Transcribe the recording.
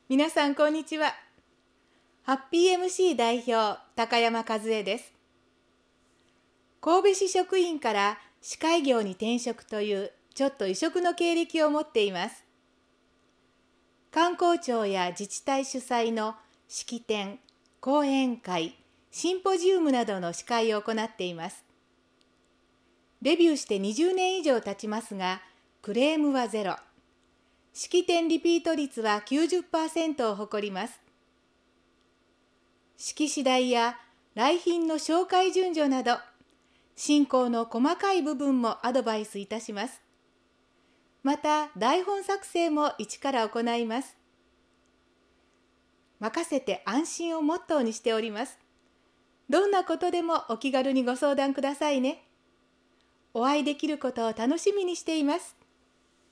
皆さんこんにちは。ハッピー MC 代表高山和恵です。神戸市職員から司会業に転職というちょっと異色の経歴を持っています。観光庁や自治体主催の式典、講演会、シンポジウムなどの司会を行っています。デビューして20年以上経ちますが、クレームはゼロ。式典リピート率は 90% を誇ります。式次第や来賓の紹介順序など、進行の細かい部分もアドバイスいたします。また、台本作成も一から行います。任せて安心をモットーにしております。どんなことでもお気軽にご相談くださいね。お会いできることを楽しみにしています。